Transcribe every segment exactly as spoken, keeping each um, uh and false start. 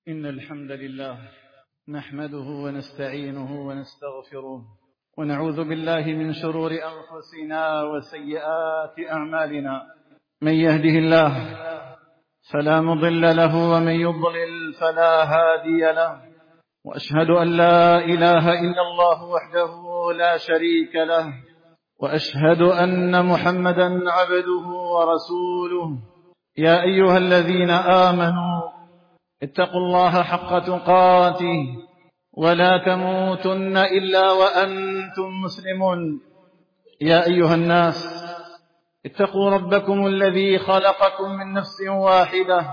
إن الحمد لله نحمده ونستعينه ونستغفره ونعوذ بالله من شرور أنفسنا وسيئات أعمالنا. من يهده الله فلا مضل له ومن يضلل فلا هادي له، وأشهد أن لا إله إلا الله وحده لا شريك له، وأشهد أن محمدا عبده ورسوله. يا أيها الذين آمنوا اتقوا الله حق تقاته ولا تموتن إلا وأنتم مسلمون. يا أيها الناس اتقوا ربكم الذي خلقكم من نفس واحدة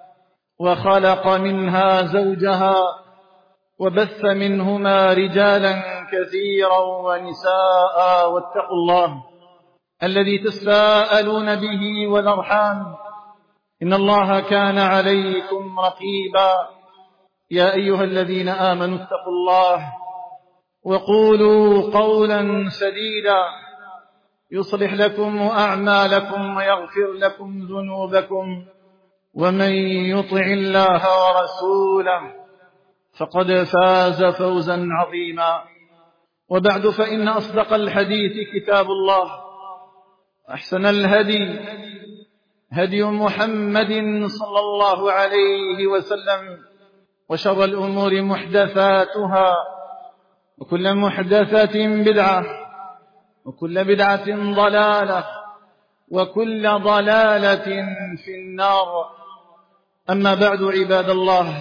وخلق منها زوجها وبث منهما رجالا كثيرا ونساء، واتقوا الله الذي تساءلون به والأرحام إن الله كان عليكم رقيبا. يا أيها الذين آمنوا اتقوا الله وقولوا قولا سديدا يصلح لكم أعمالكم ويغفر لكم ذنوبكم، ومن يطع الله ورسوله فقد فاز فوزا عظيما. وبعد، فإن أصدق الحديث كتاب الله، أحسن الهدي هدي محمد صلى الله عليه وسلم، وشر الأمور محدثاتها، وكل محدثة بدعة، وكل بدعة ضلالة، وكل ضلالة في النار. أما بعد، عباد الله،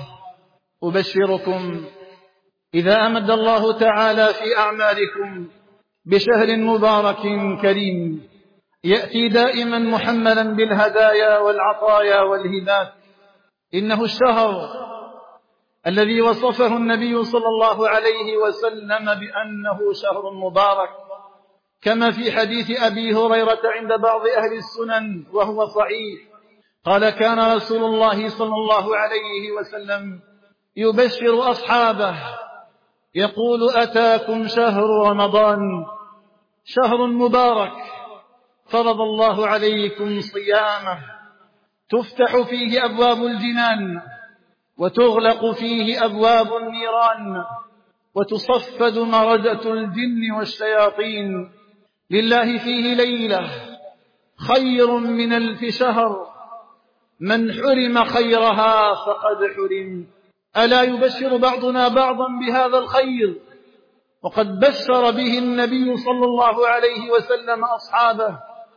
أبشركم إذا أمد الله تعالى في أعمالكم بشهر مبارك كريم يأتي دائما محملا بالهدايا والعطايا والهبات. إنه الشهر الذي وصفه النبي صلى الله عليه وسلم بأنه شهر مبارك، كما في حديث أبي هريرة عند بعض أهل السنن وهو صحيح، قال: كان رسول الله صلى الله عليه وسلم يبشر أصحابه يقول: أتاكم شهر رمضان، شهر مبارك، فرض الله عليكم صيامه، تفتح فيه أبواب الجنان، وتغلق فيه أبواب النيران، وتصفد مردة الجن والشياطين. لله فيه ليلة خير من ألف شهر، من حرم خيرها فقد حرم. ألا يبشر بعضنا بعضا بهذا الخير؟ وقد بشر به النبي صلى الله عليه وسلم أصحابه،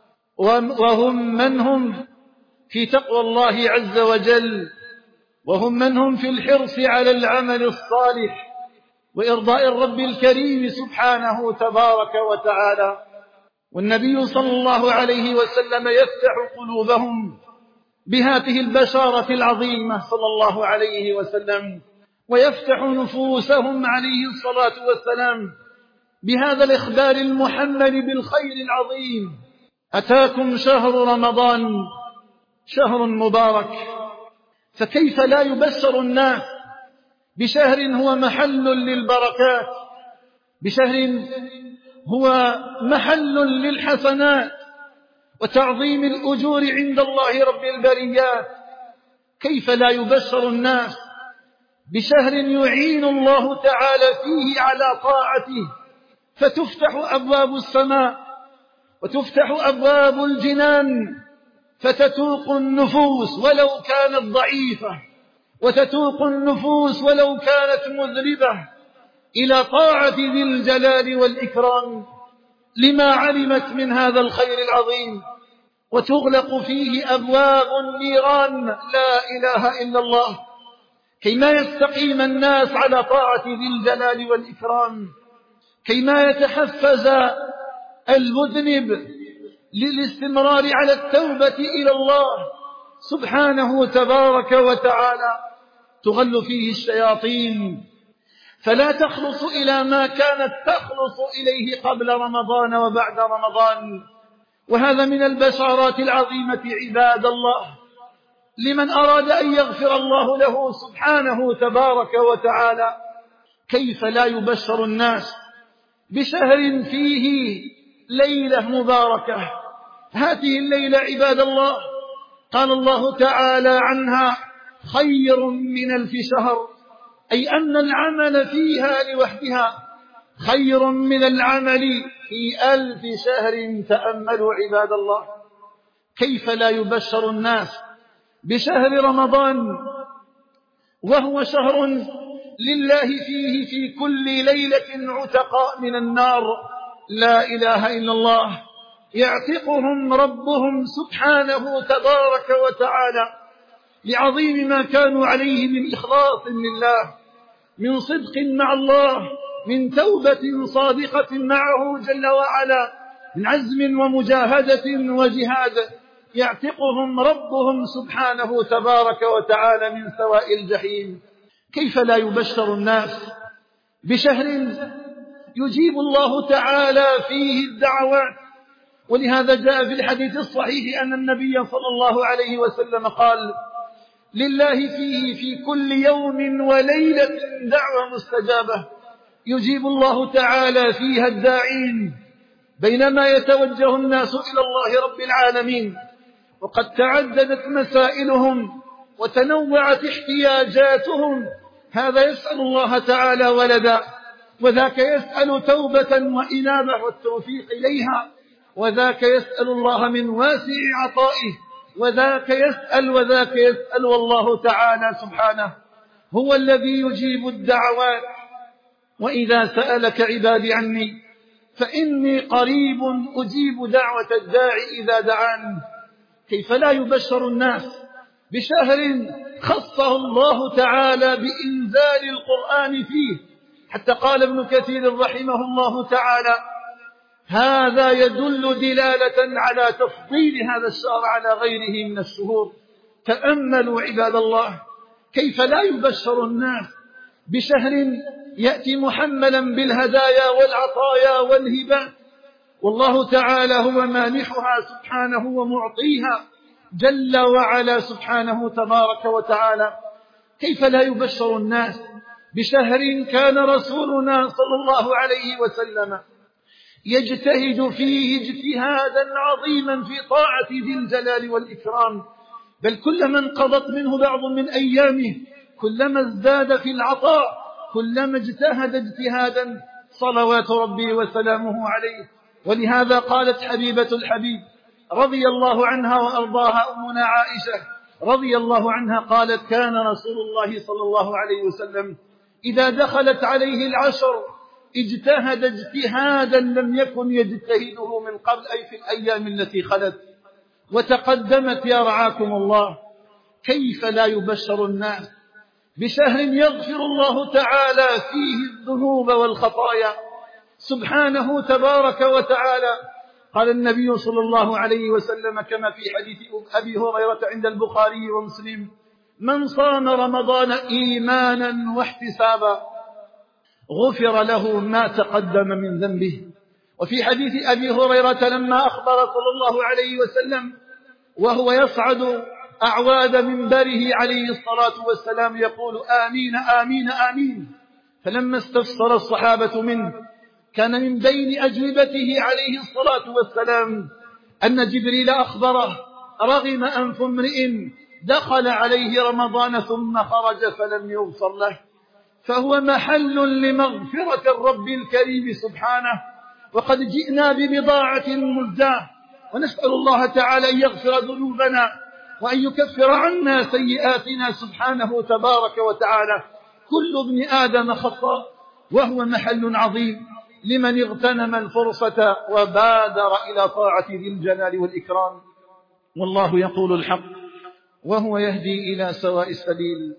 وهم من هم في تقوى الله عز وجل، وهم من هم في الحرص على العمل الصالح وإرضاء الرب الكريم سبحانه تبارك وتعالى. والنبي صلى الله عليه وسلم يفتح قلوبهم بهذه البشارة العظيمة صلى الله عليه وسلم، ويفتح نفوسهم عليه الصلاة والسلام بهذا الإخبار المحمل بالخير العظيم: أتاكم شهر رمضان، شهر مبارك. فكيف لا يبشر الناس بشهر هو محل للبركات، بشهر هو محل للحسنات وتعظيم الأجور عند الله رب البريات؟ كيف لا يبشر الناس بشهر يعين الله تعالى فيه على طاعته، فتفتح أبواب السماء وتفتح أبواب الجنان، فتتوق النفوس ولو كانت ضعيفة، وتتوق النفوس ولو كانت مذنبة إلى طاعة ذي الجلال والإكرام لما علمت من هذا الخير العظيم، وتغلق فيه أبواب النيران. لا إله إلا الله. كيما يستقيم الناس على طاعة ذي الجلال والإكرام، كيما يتحفز المذنب للاستمرار على التوبة إلى الله سبحانه تبارك وتعالى، تغل فيه الشياطين فلا تخلص إلى ما كانت تخلص إليه قبل رمضان وبعد رمضان. وهذا من البشارات العظيمة عباد الله لمن أراد أن يغفر الله له سبحانه تبارك وتعالى. كيف لا يبشر الناس بشهر فيه ليلة خير من ألف شهر، أي أن العمل فيها لوحدها خير من العمل في ألف شهر. تأملوا عباد الله، كيف لا يبشر الناس بشهر رمضان وهو شهر لله فيه في كل ليلة عتقاء من النار، لا إله إلا الله، يعتقهم ربهم سبحانه تبارك وتعالى لعظيم ما كانوا عليه من إخلاص لله، من صدق مع الله، من توبة صادقة معه جل وعلا، من عزم ومجاهدة وجهاد، يعتقهم ربهم سبحانه تبارك وتعالى من سواء الجحيم. كيف لا يبشر الناس بشهر يجيب الله تعالى فيه الدعوات؟ ولهذا جاء في الحديث الصحيح أن النبي صلى الله عليه وسلم قال: لله فيه في كل يوم وليلة دعوة مستجابة يجيب الله تعالى فيها الداعين بينما يتوجه الناس إلى الله رب العالمين، وقد تعددت مسائلهم وتنوعت احتياجاتهم. هذا يسأل الله تعالى ولدا، وذاك يسأل توبة وإنابة والتوفيق إليها، وذاك يسأل الله من واسع عطائه، وذاك يسأل وذاك يسأل، والله تعالى سبحانه هو الذي يجيب الدعوات. وإذا سألك عبادي عني فإني قريب أجيب دعوة الداعي إذا دعان. كيف لا يبشر الناس بشهر خصه الله تعالى بإنزال القرآن فيه، حتى قال ابن كثير رحمه الله تعالى: هذا يدل دلالة على تفضيل هذا الشهر على غيره من الشهور. تأملوا عباد الله، كيف لا يبشر الناس بشهر يأتي محملا بالهدايا والعطايا والهبات، والله تعالى هو مانحها سبحانه ومعطيها جل وعلا سبحانه تبارك وتعالى. كيف لا يبشر الناس بشهر كان رسولنا صلى الله عليه وسلم يجتهد فيه اجتهادا عظيما في طاعة ذي الجلال والإكرام، بل كلما انقضت منه بعض من أيامه كلما ازداد في العطاء، كلما اجتهد اجتهادا صلوات ربي وسلامه عليه. ولهذا قالت حبيبة الحبيب رضي الله عنها وأرضاها أمنا عائشة رضي الله عنها قالت: كان رسول الله صلى الله عليه وسلم إذا دخلت عليه العشر اجتهد اجتهادا لم يكن يجتهده من قبل، أي في الأيام التي خلت وتقدمت. يا رعاكم الله، كيف لا يبشر الناس بشهر يغفر الله تعالى فيه الذنوب والخطايا سبحانه تبارك وتعالى. قال النبي صلى الله عليه وسلم كما في حديث أبي هريرة عند البخاري ومسلم: من صام رمضان إيمانا واحتسابا غفر له ما تقدم من ذنبه. وفي حديث أبي هريرة لما أخبر صلى الله عليه وسلم وهو يصعد أعواد منبره عليه الصلاة والسلام يقول: آمين آمين آمين، فلما استفسر الصحابة منه كان من بين أجوبته عليه الصلاة والسلام أن جبريل أخبره: رغم أنف امرئ دخل عليه رمضان ثم خرج فلم يغفر له. فهو محل لمغفرة الرب الكريم سبحانه، وقد جئنا ببضاعة مزجاة، ونسأل الله تعالى أن يغفر ذنوبنا وأن يكفر عنا سيئاتنا سبحانه تبارك وتعالى. كل ابن آدم خطاء، وهو محل عظيم لمن اغتنم الفرصة وبادر إلى طاعة ذي الجلال والإكرام. والله يقول الحق وهو يهدي إلى سواء السبيل.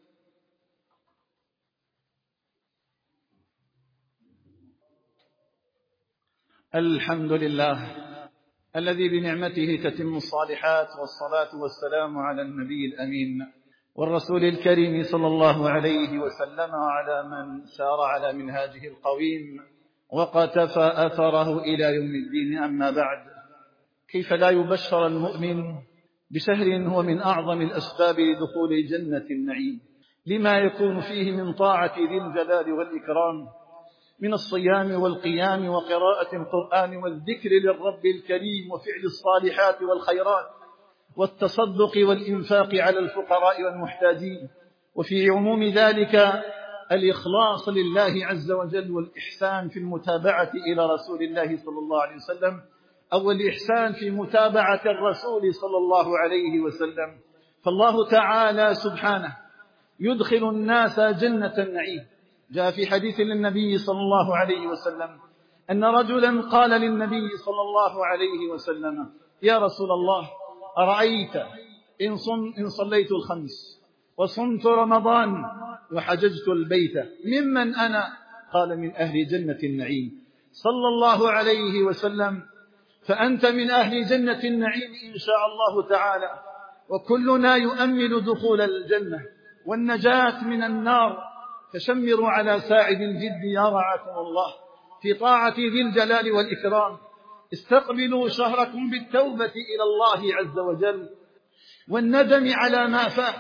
الحمد لله الذي بنعمته تتم الصالحات، والصلاة والسلام على النبي الأمين والرسول الكريم صلى الله عليه وسلم، وعلى من سار على منهاجه القويم وقتفى أثره إلى يوم الدين. أما بعد، كيف لا يبشر المؤمن بشهر هو من أعظم الأسباب لدخول جنة النعيم، لما يكون فيه من طاعة ذي الجلال والإكرام من الصيام والقيام وقراءة القرآن والذكر للرب الكريم وفعل الصالحات والخيرات. والتصدق والإنفاق على الفقراء والمحتاجين، وفي عموم ذلك الإخلاص لله عز وجل والإحسان في المتابعة إلى رسول الله صلى الله عليه وسلم، أو الإحسان في متابعة الرسول صلى الله عليه وسلم. فالله تعالى سبحانه يدخل الناس جنة النعيم. جاء في حديث للنبي صلى الله عليه وسلم أن رجلا قال للنبي صلى الله عليه وسلم: يا رسول الله، أرأيت إن, صن إن صليت الخمس وصمت رمضان وحججت البيت ممن أنا؟ قال: من أهل جنة النعيم. صلى الله عليه وسلم: فأنت من أهل جنة النعيم إن شاء الله تعالى، وكلنا يؤمل دخول الجنة والنجاة من النار، فشمروا على ساعد الجد يا رعاكم الله في طاعة ذي الجلال والإكرام. استقبلوا شهركم بالتوبة إلى الله عز وجل والندم على ما فات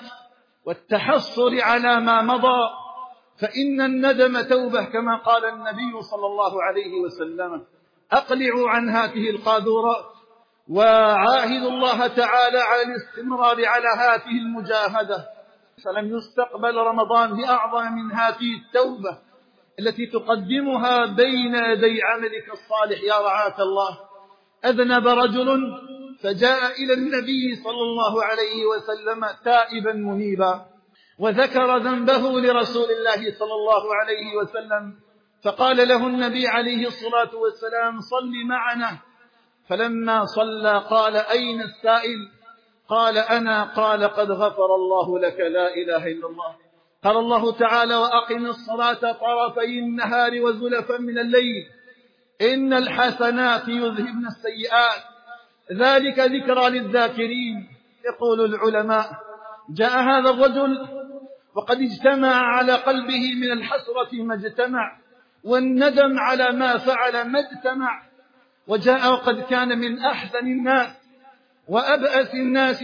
والتحصر على ما مضى، فإن الندم توبة كما قال النبي صلى الله عليه وسلم: أقلعوا عن هذه القاذورات وعاهدوا الله تعالى على الاستمرار على هذه المجاهدة، فلم يستقبل رمضان بأعظم من هذه التوبة التي تقدمها بين يدي عملك الصالح يا رعاك الله. أذنب رجل فجاء إلى النبي صلى الله عليه وسلم تائبا منيبا، وذكر ذنبه لرسول الله صلى الله عليه وسلم، فقال له النبي عليه الصلاة والسلام: صل معنا. فلما صلى قال: أين السائل؟ قال: أنا. قال: قد غفر الله لك، لا إله إلا الله. قال الله تعالى: وأقم الصلاة طرفي النهار وزلفا من الليل إن الحسنات يذهبن السيئات ذلك ذكرى للذاكرين. يقول العلماء: جاء هذا الرجل وقد اجتمع على قلبه من الحسرة ما اجتمع، والندم على ما فعل ما اجتمع، وجاء وقد كان من أحسن الناس وأبأس الناس،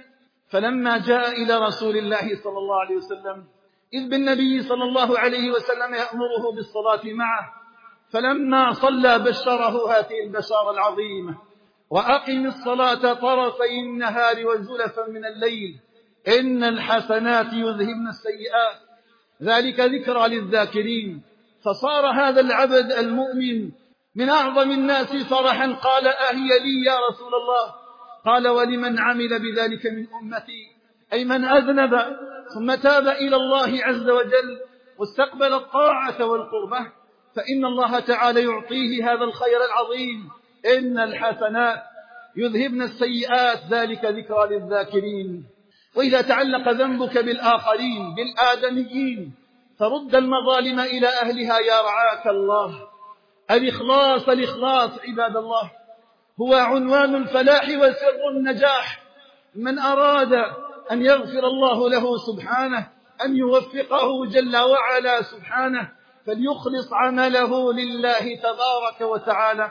فلما جاء إلى رسول الله صلى الله عليه وسلم إذ بالنبي صلى الله عليه وسلم يأمره بالصلاة معه، فلما صلى بشره هذه البشارة العظيمة: وأقم الصلاة طرفي النهار وزلفا من الليل إن الحسنات يذهبن السيئات ذلك ذكرى للذاكرين. فصار هذا العبد المؤمن من أعظم الناس فرحا. قال: أهي لي يا رسول الله؟ قال: ولمن عمل بذلك من أمتي؟ أي من أذنب ثم تاب إلى الله عز وجل واستقبل الطاعة والقربة، فإن الله تعالى يعطيه هذا الخير العظيم: إن الحسنات يذهبن السيئات ذلك ذكرى للذاكرين. وإذا تعلق ذنبك بالآخرين بالآدميين فرد المظالم إلى أهلها يا رعاك الله. الإخلاص الإخلاص عباد الله هو عنوان الفلاح وسر النجاح. من أراد أن يغفر الله له سبحانه، أن يوفقه جل وعلا سبحانه، فليخلص عمله لله تبارك وتعالى.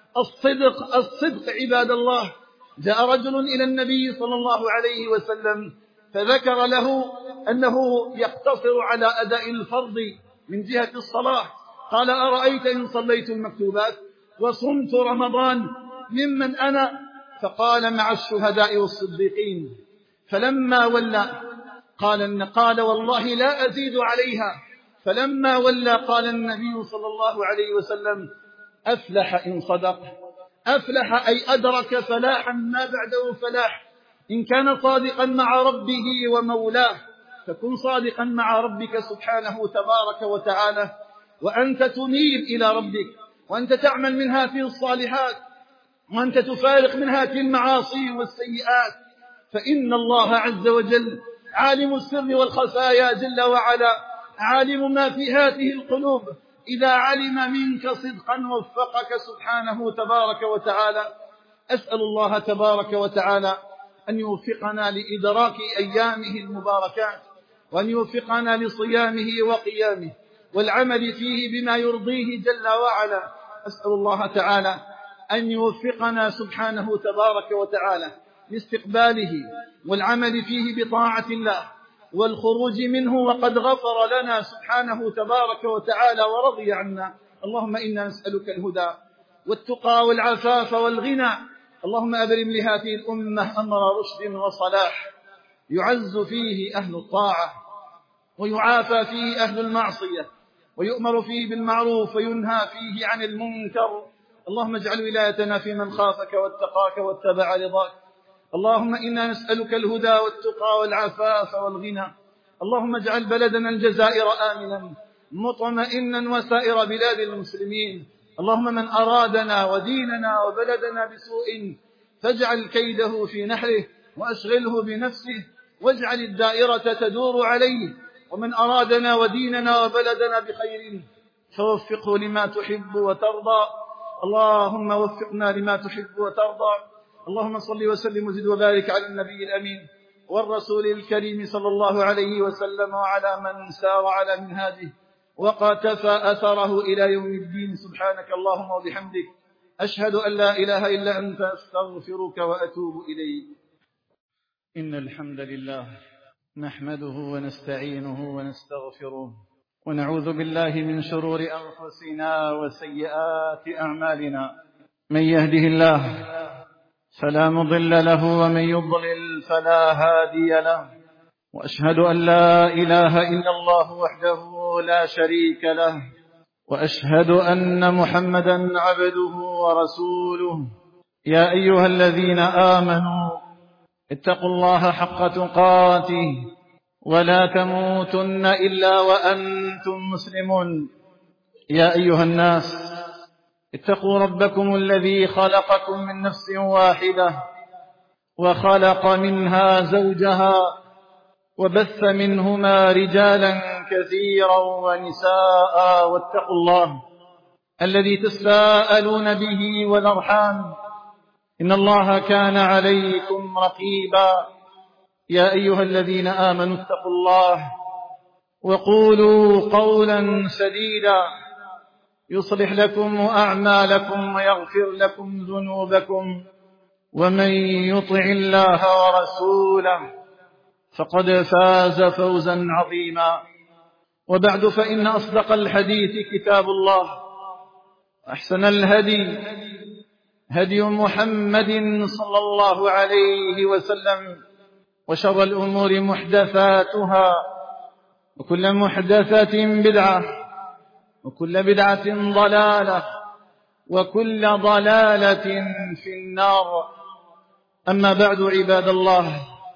الصدق الصدق عباد الله. جاء رجل إلى النبي صلى الله عليه وسلم فذكر له أنه يقتصر على أداء الفرض من جهة الصلاة، قال: أرأيت إن صليت المكتوبات وصمت رمضان ممن أنا؟ فقال: مع الشهداء والصديقين. فلما ولى قال إن قال: والله لا أزيد عليها. فلما ولى قال النبي صلى الله عليه وسلم: أفلح إن صدق. أفلح أي أدرك فلاحا ما بعده فلاح. إن كان صادقا مع ربه ومولاه فكن صادقا مع ربك سبحانه تبارك وتعالى، وأنت تنيب إلى ربك، وأنت تعمل من هذه الصالحات، وأنت تفارق من هذه المعاصي والسيئات، فإن الله عز وجل عالم السر والخفايا جل وعلا، عالم ما في هذه القلوب. إذا علم منك صدقا وفقك سبحانه تبارك وتعالى. أسأل الله تبارك وتعالى أن يوفقنا لإدراك أيامه المباركات، وأن يوفقنا لصيامه وقيامه والعمل فيه بما يرضيه جل وعلا. أسأل الله تعالى أن يوفقنا سبحانه تبارك وتعالى لاستقباله والعمل فيه بطاعة الله والخروج منه وقد غفر لنا سبحانه تبارك وتعالى ورضي عنا. اللهم إنا نسألك الهدى والتقى والعفاف والغنى، اللهم أبرم لهذه الأمة أمر رشد وصلاح يعز فيه أهل الطاعة ويعافى فيه أهل المعصية ويؤمر فيه بالمعروف وينهى فيه عن المنكر. اللهم اجعل ولايتنا في من خافك واتقاك واتبع رضاك. اللهم إنا نسألك الهدى والتقى والعفاف والغنى. اللهم اجعل بلدنا الجزائر آمنا مطمئنا وسائر بلاد المسلمين. اللهم من أرادنا وديننا وبلدنا بسوء فاجعل كيده في نحره وأشغله بنفسه واجعل الدائرة تدور عليه. ومن أرادنا وديننا وبلدنا بخير فوفقه لما تحب وترضى. اللهم وفقنا لما تحب وترضى. اللهم صل وسلم وزد وبارك على النبي الأمين والرسول الكريم صلى الله عليه وسلم وعلى من سار على منهاجه وقتفى أثره إلى يوم الدين. سبحانك اللهم وبحمدك أشهد أن لا إله إلا أنت أستغفرك وأتوب إليك. إن الحمد لله نحمده ونستعينه ونستغفره ونعوذ بالله من شرور أنفسنا وسيئات أعمالنا. من يهده الله فلا مضل له ومن يضلل فلا هادي له. وأشهد أن لا إله إلا الله وحده لا شريك له وأشهد أن محمدا عبده ورسوله. يا أيها الذين آمنوا اتقوا الله حق تقاته ولا تموتن إلا وأنتم مسلمون. يا أيها الناس اتقوا ربكم الذي خلقكم من نفس واحدة وخلق منها زوجها وبث منهما رجالا كثيرا ونساء. واتقوا الله الذي تساءلون به والأرحام إن الله كان عليكم رقيبا. يا أيها الذين آمنوا اتقوا الله وقولوا قولا سديدا يصلح لكم أعمالكم ويغفر لكم ذنوبكم ومن يطع الله ورسوله فقد فاز فوزا عظيما. وبعد فإن أصدق الحديث كتاب الله أحسن الهدي هدي محمد صلى الله عليه وسلم وشر الأمور محدثاتها وكل محدثة بدعة وكل بدعة ضلالة وكل ضلالة في النار. أما بعد عباد الله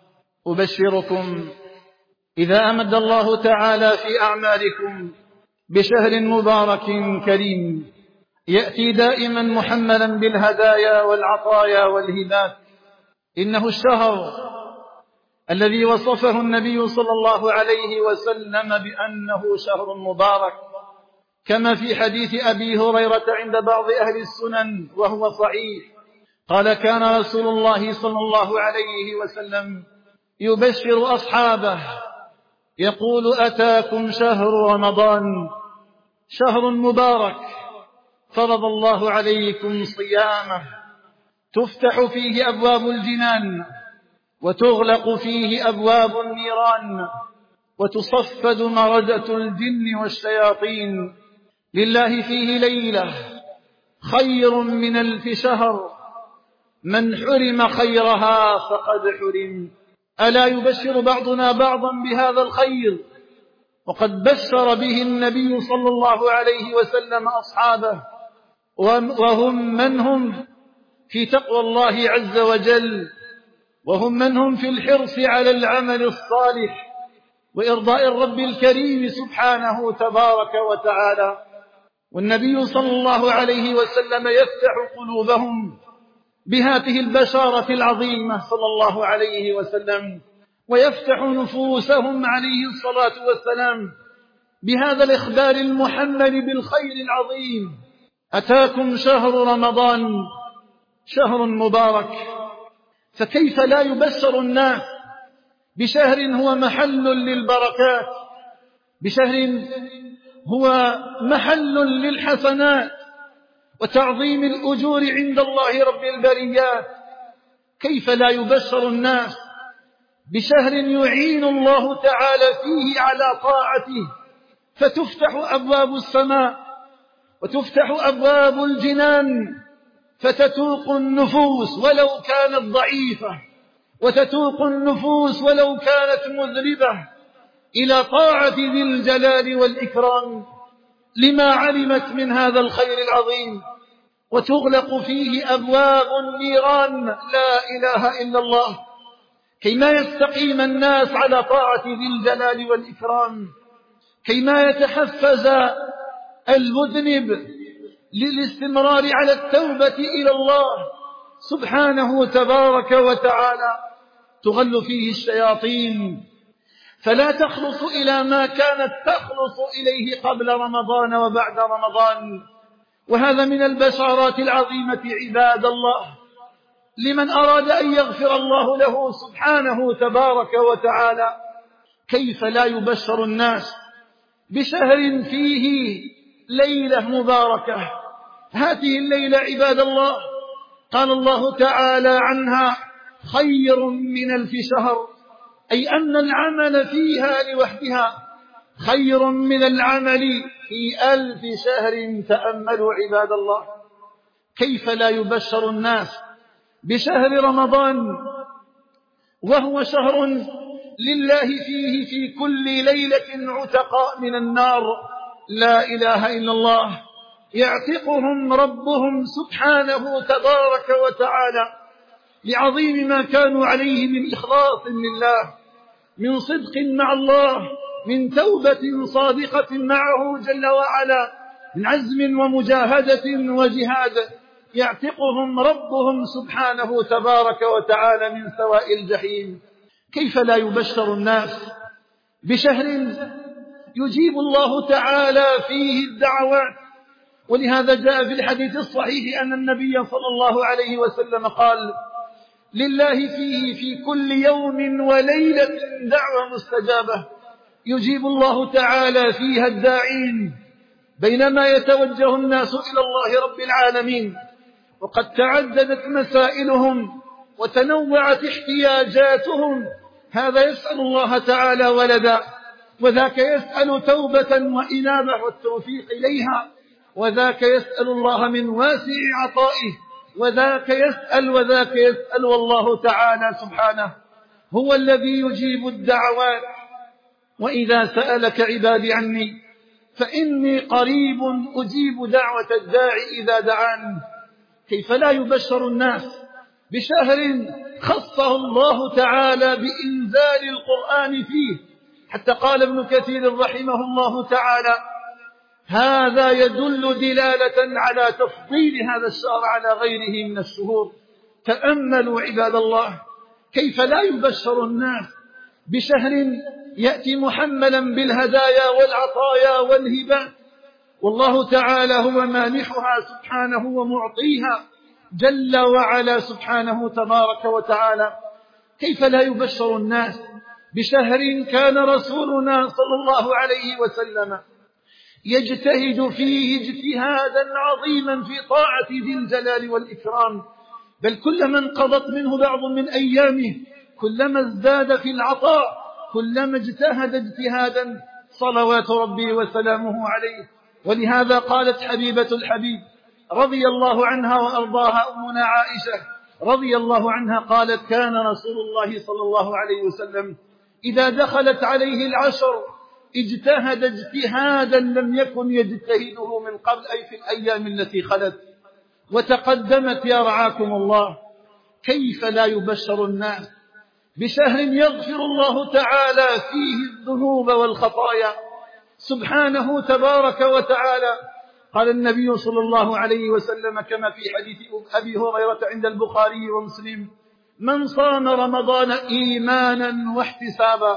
أبشركم إذا أمد الله تعالى في أعمالكم بشهر مبارك كريم يأتي دائما محملا بالهدايا والعطايا والهبات. إنه الشهر الذي وصفه النبي صلى الله عليه وسلم بأنه شهر مبارك كما في حديث أبي هريرة عند بعض أهل السنن وهو صحيح قال كان رسول الله صلى الله عليه وسلم يبشر أصحابه يقول أتاكم شهر رمضان شهر مبارك فرض الله عليكم صيامه تفتح فيه أبواب الجنان وتغلق فيه أبواب النيران وتصفد مردة الجن والشياطين. لله فيه ليلة خير من ألف شهر من حرم خيرها فقد حرم. ألا يبشر بعضنا بعضا بهذا الخير وقد بشر به النبي صلى الله عليه وسلم أصحابه وهم من هم في تقوى الله عز وجل وهم من هم في الحرص على العمل الصالح وإرضاء الرب الكريم سبحانه تبارك وتعالى. والنبي صلى الله عليه وسلم يفتح قلوبهم بهذه البشارة العظيمة صلى الله عليه وسلم ويفتح نفوسهم عليه الصلاة والسلام بهذا الإخبار المحمل بالخير العظيم. أتاكم شهر رمضان شهر مبارك. فكيف لا يبشر الناس بشهر هو محل للبركات بشهر هو محل للحسنات وتعظيم الأجور عند الله رب البريات؟ كيف لا يبشر الناس بشهر يعين الله تعالى فيه على طاعته فتفتح أبواب السماء وتفتح أبواب الجنان فتتوق النفوس ولو كانت ضعيفة، وتتوق النفوس ولو كانت مذنبة إلى طاعة ذي الجلال والإكرام لما علمت من هذا الخير العظيم، وتغلق فيه أبواب النيران لا إله إلا الله، كيما يستقيم الناس على طاعة ذي الجلال والإكرام، كيما يتحفز المذنب للاستمرار على التوبة إلى الله سبحانه تبارك وتعالى. تغل فيه الشياطين فلا تخلص إلى ما كانت تخلص إليه قبل رمضان وبعد رمضان. وهذا من البشارات العظيمة عباد الله لمن أراد أن يغفر الله له سبحانه تبارك وتعالى. كيف لا يبشر الناس بشهر فيه ليلة مباركة؟ هذه الليلة عباد الله قال الله تعالى عنها خير من ألف شهر، أي أن العمل فيها لوحدها خير من العمل في ألف شهر. تأملوا عباد الله، كيف لا يبشر الناس بشهر رمضان وهو شهر لله فيه في كل ليلة عتقاء من النار لا إله إلا الله، يعتقهم ربهم سبحانه تبارك وتعالى لعظيم ما كانوا عليه من إخلاص لله، من صدق مع الله، من توبة صادقة معه جل وعلا، من عزم ومجاهدة وجهاد، يعتقهم ربهم سبحانه تبارك وتعالى من سواء الجحيم. كيف لا يبشر الناس بشهر يجيب الله تعالى فيه الدعوات؟ ولهذا جاء في الحديث الصحيح أن النبي صلى الله عليه وسلم قال لله فيه في كل يوم وليلة دعوة مستجابة يجيب الله تعالى فيها الداعين بينما يتوجه الناس إلى الله رب العالمين وقد تعددت مسائلهم وتنوعت احتياجاتهم. هذا يسأل الله تعالى ولدا، وذاك يسأل توبة وإنابة والتوفيق إليها، وذاك يسأل الله من واسع عطائه، وذاك يسأل وذاك يسأل، والله تعالى سبحانه هو الذي يجيب الدعوات. وإذا سألك عبادي عني فإني قريب أجيب دعوة الداعي إذا دعان. كيف لا يبشر الناس بشهر خصه الله تعالى بإنزال القرآن فيه، حتى قال ابن كثير رحمه الله تعالى هذا يدل دلالة على تفضيل هذا الشهر على غيره من الشهور. تأملوا عباد الله، كيف لا يبشر الناس بشهر يأتي محملا بالهدايا والعطايا والهبات، والله تعالى هو مانحها سبحانه ومعطيها جل وعلا سبحانه تبارك وتعالى. كيف لا يبشر الناس بشهر كان رسولنا صلى الله عليه وسلم يجتهد فيه اجتهادا عظيما في طاعة ذي الجلال والإكرام، بل كلما انقضت منه بعض من أيامه كلما ازداد في العطاء، كلما اجتهد اجتهادا صلوات ربي وسلامه عليه. ولهذا قالت حبيبة الحبيب رضي الله عنها وأرضاها أمنا عائشة رضي الله عنها قالت كان رسول الله صلى الله عليه وسلم إذا دخلت عليه العشر اجتهد اجتهادا لم يكن يجتهده من قبل، أي في الأيام التي خلت وتقدمت يا رعاكم الله. كيف لا يبشر الناس بشهر يغفر الله تعالى فيه الذنوب والخطايا سبحانه تبارك وتعالى. قال النبي صلى الله عليه وسلم كما في حديث أبي هريرة عند البخاري ومسلم من صام رمضان إيمانا واحتسابا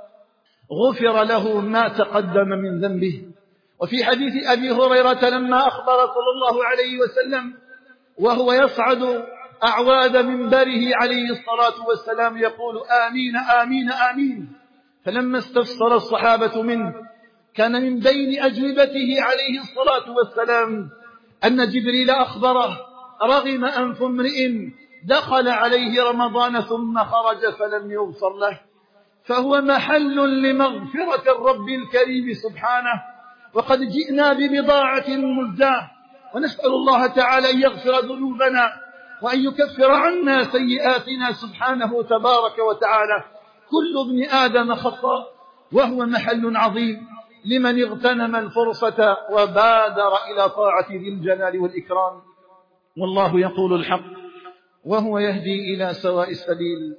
غفر له ما تقدم من ذنبه. وفي حديث أبي هريرة لما أخبر صلى الله عليه وسلم وهو يصعد أعواد منبره عليه الصلاة والسلام يقول آمين آمين آمين، فلما استفسر الصحابة منه كان من بين أجوبته عليه الصلاة والسلام أن جبريل أخبره رغم أنف امرئ دخل عليه رمضان ثم خرج فلم يغفر له، فهو محل لمغفرة الرب الكريم سبحانه. وقد جئنا ببضاعة مزجاة ونسأل الله تعالى أن يغفر ذنوبنا وأن يكفر عنا سيئاتنا سبحانه تبارك وتعالى. كل ابن آدم خطاء، وهو محل عظيم لمن اغتنم الفرصة وبادر إلى طاعة ذي الجلال والإكرام. والله يقول الحق وهو يهدي إلى سواء السبيل.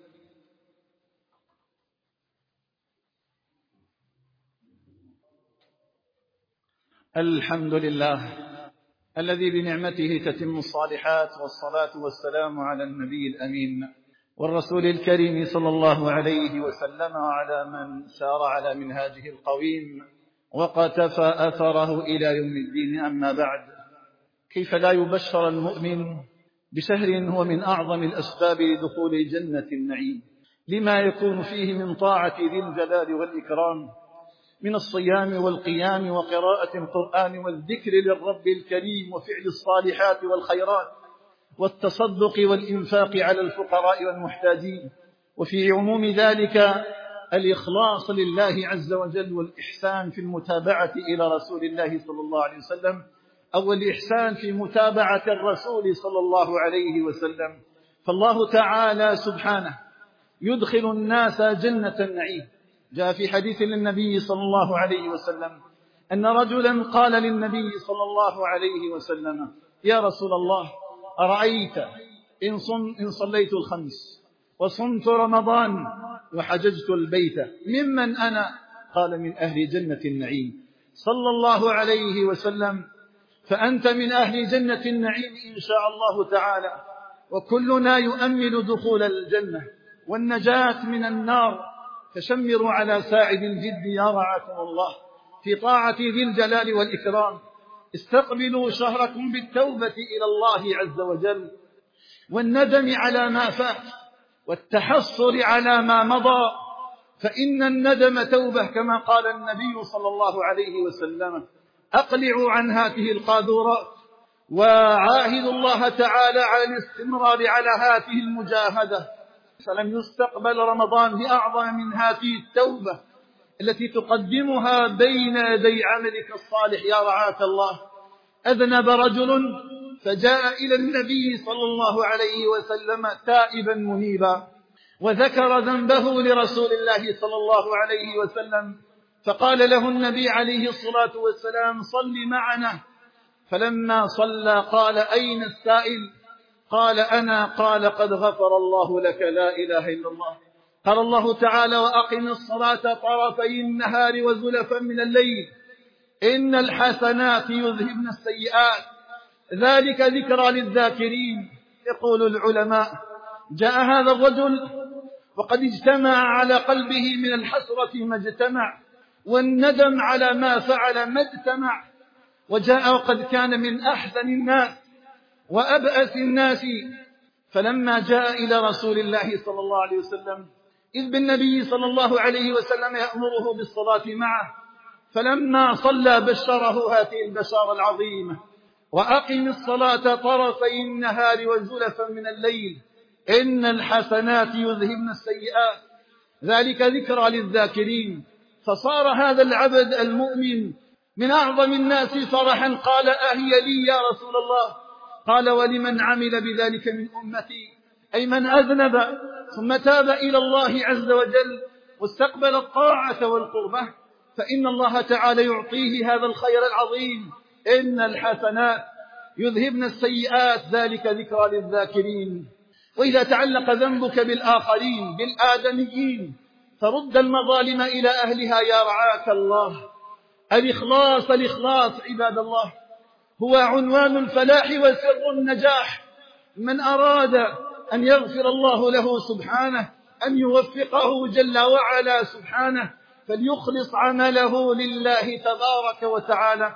الحمد لله الذي بنعمته تتم الصالحات، والصلاة والسلام على النبي الأمين والرسول الكريم صلى الله عليه وسلم، وعلى من سار على منهاجه القويم وقتفى أثره إلى يوم الدين. أما بعد، كيف لا يبشر المؤمن بشهر هو من أعظم الأسباب لدخول جنة النعيم، لما يكون فيه من طاعة ذي الجلال والإكرام من الصيام والقيام وقراءة القرآن والذكر للرب الكريم وفعل الصالحات والخيرات والتصدق والإنفاق على الفقراء والمحتاجين، وفي عموم ذلك الإخلاص لله عز وجل والإحسان في المتابعة إلى رسول الله صلى الله عليه وسلم، أو الإحسان في متابعة الرسول صلى الله عليه وسلم. فالله تعالى سبحانه يدخل الناس جنة النعيم. جاء في حديث للنبي صلى الله عليه وسلم أن رجلا قال للنبي صلى الله عليه وسلم: يا رسول الله، أرأيت إن, صم إن صليت الخمس وصمت رمضان وحججت البيت ممن أنا؟ قال: من أهل جنة النعيم. صلى الله عليه وسلم: فأنت من أهل جنة النعيم إن شاء الله تعالى، وكلنا يؤمل دخول الجنة والنجاة من النار. فشمروا على ساعد الجد يا رعاكم الله في طاعة ذي الجلال والإكرام. استقبلوا شهركم بالتوبة إلى الله عز وجل والندم على ما فات والتحصر على ما مضى، فإن الندم توبة كما قال النبي صلى الله عليه وسلم: أقلعوا عن هذه القاذورات وعاهدوا الله تعالى على الاستمرار على هذه المجاهدة. فلم يستقبل رمضان بأعظم من هذه التوبة التي تقدمها بين يدي عملك الصالح يا رعاك الله. أذنب رجل فجاء إلى النبي صلى الله عليه وسلم تائبا منيبا، وذكر ذنبه لرسول الله صلى الله عليه وسلم، فقال له النبي عليه الصلاة والسلام: صل معنا. فلما صلى قال: أين السائل؟ قال: أنا. قال: قد غفر الله لك. لا إله إلا الله. قال الله تعالى: وأقم الصلاة طرفي النهار وزلفا من الليل إن الحسنات يذهبن السيئات ذلك ذكرى للذاكرين. يقول العلماء: جاء هذا الرجل وقد اجتمع على قلبه من الحسرة ما اجتمع، والندم على ما فعل ما اجتمع، وجاء وقد كان من أحسن الناس وأبأس الناس. فلما جاء إلى رسول الله صلى الله عليه وسلم إذ بالنبي صلى الله عليه وسلم يأمره بالصلاة معه، فلما صلى بشره هذه البشارة العظيمة: وأقم الصلاة طرفي النهار وزلفا من الليل إن الحسنات يذهبن السيئات ذلك ذكرى للذاكرين. فصار هذا العبد المؤمن من أعظم الناس فرحا. قال: أهي لي يا رسول الله؟ قال: ولمن عمل بذلك من أمتي؟ أي من أذنب ثم تاب إلى الله عز وجل واستقبل الطاعة والقربة، فإن الله تعالى يعطيه هذا الخير العظيم: إن الحسنات يذهبن السيئات ذلك ذكرى للذاكرين. وإذا تعلق ذنبك بالآخرين بالآدميين فرد المظالم إلى أهلها يا رعاك الله. الإخلاص الإخلاص عباد الله هو عنوان الفلاح وسر النجاح. من أراد أن يغفر الله له سبحانه، أن يوفقه جل وعلا سبحانه، فليخلص عمله لله تبارك وتعالى.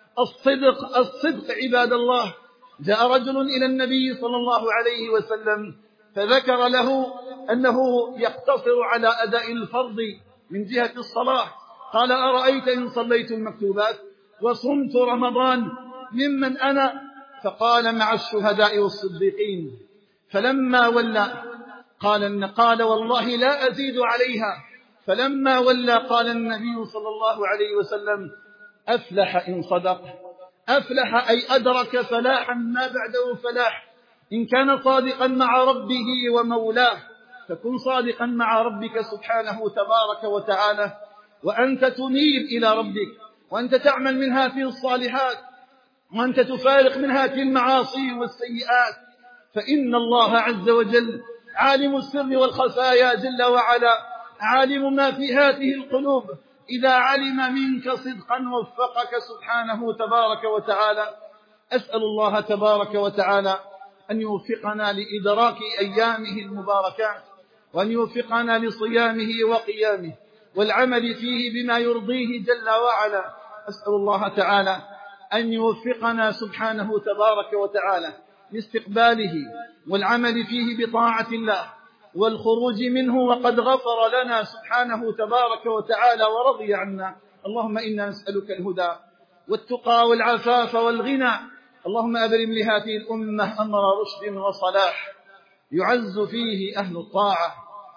الصدق الصدق عباد الله. جاء رجل إلى النبي صلى الله عليه وسلم فذكر له أنه يقتصر على أداء الفرض من جهة الصلاة. قال: أرأيت إن صليت المكتوبات وصمت رمضان ممن أنا؟ فقال: مع الشهداء والصديقين. فلما ولى قال قال والله لا أزيد عليها. فلما ولى قال النبي صلى الله عليه وسلم: أفلح إن صدق، أفلح أي أدرك فلاحا ما بعده فلاح. إن كان صادقا مع ربه ومولاه فكن صادقا مع ربك سبحانه تبارك وتعالى، وأنت تنيب إلى ربك، وأنت تعمل من هذه الصالحات، وأنت تفارق من هذه المعاصي والسيئات، فإن الله عز وجل عالم السر والخفايا جل وعلا، عالم ما في هذه القلوب. إذا علم منك صدقا وفقك سبحانه تبارك وتعالى. أسأل الله تبارك وتعالى أن يوفقنا لإدراك أيامه المباركات، وأن يوفقنا لصيامه وقيامه والعمل فيه بما يرضيه جل وعلا. أسأل الله تعالى أن يوفقنا سبحانه تبارك وتعالى لاستقباله والعمل فيه بطاعة الله والخروج منه وقد غفر لنا سبحانه تبارك وتعالى ورضي عنا. اللهم إنا نسألك الهدى والتقى والعفاف والغنى. اللهم أبرم لهذه الأمة أمر رشد وصلاح، يعز فيه أهل الطاعة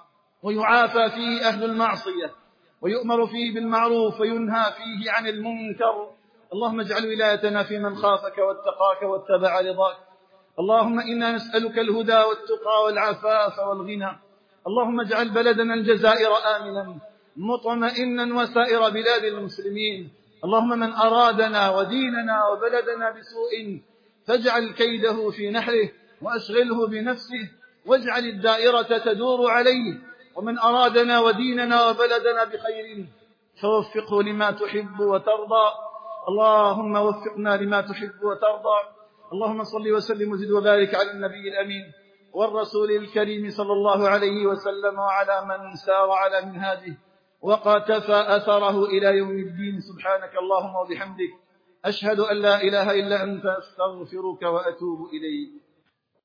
ويعافى فيه أهل المعصية، ويؤمر فيه بالمعروف وينهى فيه عن المنكر. اللهم اجعل ولايتنا في من خافك واتقاك واتبع رضاك. اللهم إنا نسألك الهدى والتقى والعفاف والغنى. اللهم اجعل بلدنا الجزائر آمنا مطمئنا وسائر بلاد المسلمين. اللهم من أرادنا وديننا وبلدنا بسوء فاجعل كيده في نحره وأشغله بنفسه، واجعل الدائرة تدور عليه. ومن أرادنا وديننا وبلدنا بخير فوفقه لما تحب وترضى. اللهم وفقنا لما تحب وترضى. اللهم صل وسلم وزد وبارك على النبي الأمين والرسول الكريم صلى الله عليه وسلم، وعلى من سار على منهاجه وقتفى أثره إلى يوم الدين. سبحانك اللهم وبحمدك، أشهد أن لا إله إلا أنت، أستغفرك وأتوب إليك.